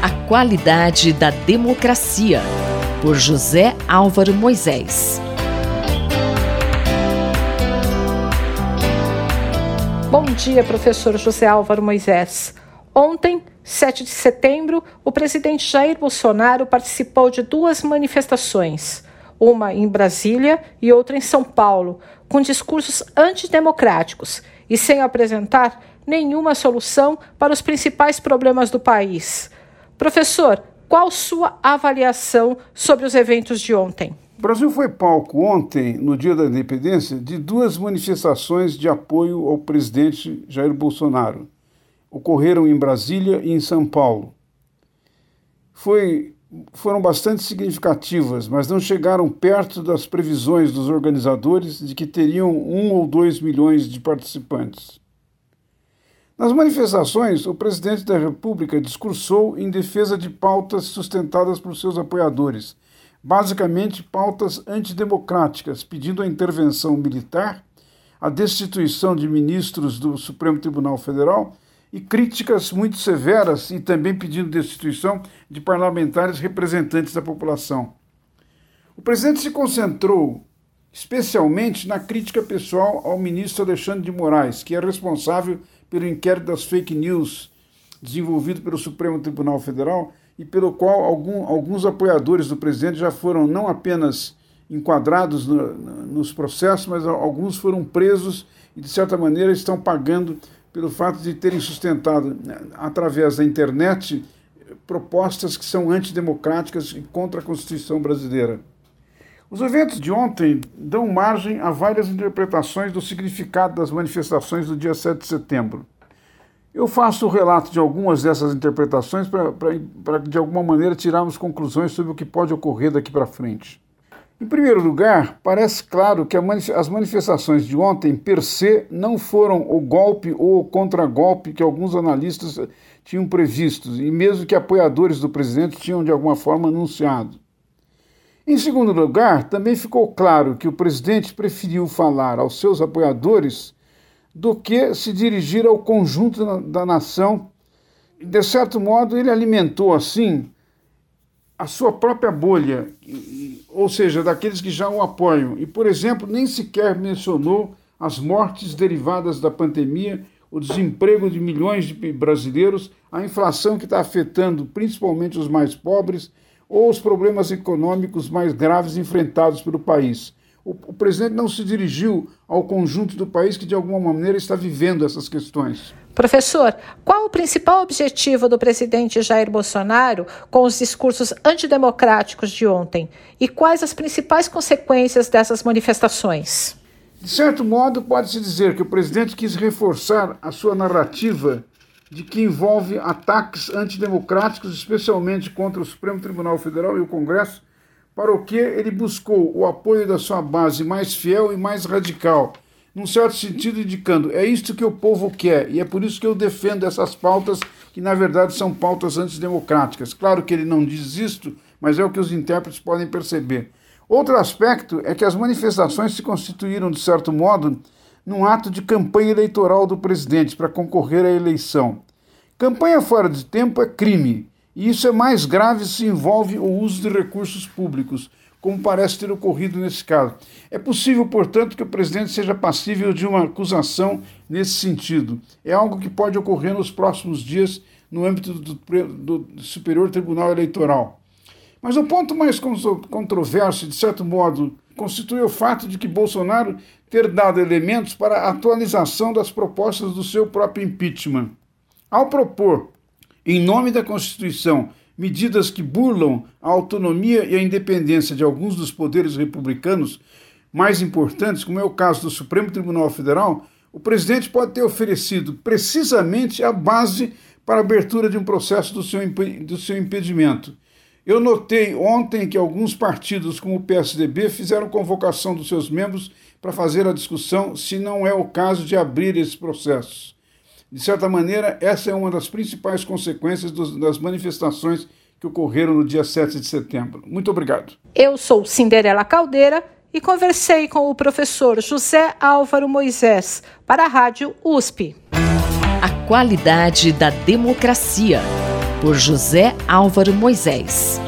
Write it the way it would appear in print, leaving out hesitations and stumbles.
A qualidade da democracia, por José Álvaro Moisés. Bom dia, professor José Álvaro Moisés. Ontem, 7 de setembro, o presidente Jair Bolsonaro participou de duas manifestações, uma em Brasília e outra em São Paulo, com discursos antidemocráticos e sem apresentar nenhuma solução para os principais problemas do país. Professor, qual sua avaliação sobre os eventos de ontem? O Brasil foi palco ontem, no Dia da Independência, de duas manifestações de apoio ao presidente Jair Bolsonaro. Ocorreram em Brasília e em São Paulo. Foram bastante significativas, mas não chegaram perto das previsões dos organizadores de que teriam 1 ou 2 milhões de participantes. Nas manifestações, o presidente da República discursou em defesa de pautas sustentadas por seus apoiadores, basicamente pautas antidemocráticas, pedindo a intervenção militar, a destituição de ministros do Supremo Tribunal Federal e críticas muito severas e também pedindo destituição de parlamentares representantes da população. O presidente se concentrou especialmente na crítica pessoal ao ministro Alexandre de Moraes, que é responsável pelo inquérito das fake news desenvolvido pelo Supremo Tribunal Federal e pelo qual alguns apoiadores do presidente já foram não apenas enquadrados nos processos, mas alguns foram presos e, de certa maneira, estão pagando pelo fato de terem sustentado, através da internet, propostas que são antidemocráticas e contra a Constituição brasileira. Os eventos de ontem dão margem a várias interpretações do significado das manifestações do dia 7 de setembro. Eu faço o relato de algumas dessas interpretações para de alguma maneira, tirarmos conclusões sobre o que pode ocorrer daqui para frente. Em primeiro lugar, parece claro que as manifestações de ontem, per se, não foram o golpe ou o contragolpe que alguns analistas tinham previsto, e mesmo que apoiadores do presidente tinham de alguma forma anunciado. Em segundo lugar, também ficou claro que o presidente preferiu falar aos seus apoiadores do que se dirigir ao conjunto da nação. De certo modo, ele alimentou, assim, a sua própria bolha, ou seja, daqueles que já o apoiam. E, por exemplo, nem sequer mencionou as mortes derivadas da pandemia, o desemprego de milhões de brasileiros, a inflação que está afetando principalmente os mais pobres, ou os problemas econômicos mais graves enfrentados pelo país. O presidente não se dirigiu ao conjunto do país que, de alguma maneira, está vivendo essas questões. Professor, qual o principal objetivo do presidente Jair Bolsonaro com os discursos antidemocráticos de ontem? E quais as principais consequências dessas manifestações? De certo modo, pode-se dizer que o presidente quis reforçar a sua narrativa de que envolve ataques antidemocráticos, especialmente contra o Supremo Tribunal Federal e o Congresso, para o que ele buscou o apoio da sua base mais fiel e mais radical, num certo sentido indicando, é isto que o povo quer, e é por isso que eu defendo essas pautas, que na verdade são pautas antidemocráticas. Claro que ele não diz isto, mas é o que os intérpretes podem perceber. Outro aspecto é que as manifestações se constituíram, de certo modo, num ato de campanha eleitoral do presidente para concorrer à eleição. Campanha fora de tempo é crime, e isso é mais grave se envolve o uso de recursos públicos, como parece ter ocorrido nesse caso. É possível, portanto, que o presidente seja passível de uma acusação nesse sentido. É algo que pode ocorrer nos próximos dias no âmbito do Superior Tribunal Eleitoral. Mas o ponto mais controverso, de certo modo, constitui o fato de que Bolsonaro ter dado elementos para a atualização das propostas do seu próprio impeachment. Ao propor, em nome da Constituição, medidas que burlam a autonomia e a independência de alguns dos poderes republicanos mais importantes, como é o caso do Supremo Tribunal Federal, o presidente pode ter oferecido precisamente a base para a abertura de um processo do seu impedimento. Eu notei ontem que alguns partidos, como o PSDB, fizeram convocação dos seus membros para fazer a discussão se não é o caso de abrir esses processos. De certa maneira, essa é uma das principais consequências das manifestações que ocorreram no dia 7 de setembro. Muito obrigado. Eu sou Cinderela Caldeira e conversei com o professor José Álvaro Moisés para a Rádio USP. A qualidade da democracia, por José Álvaro Moisés.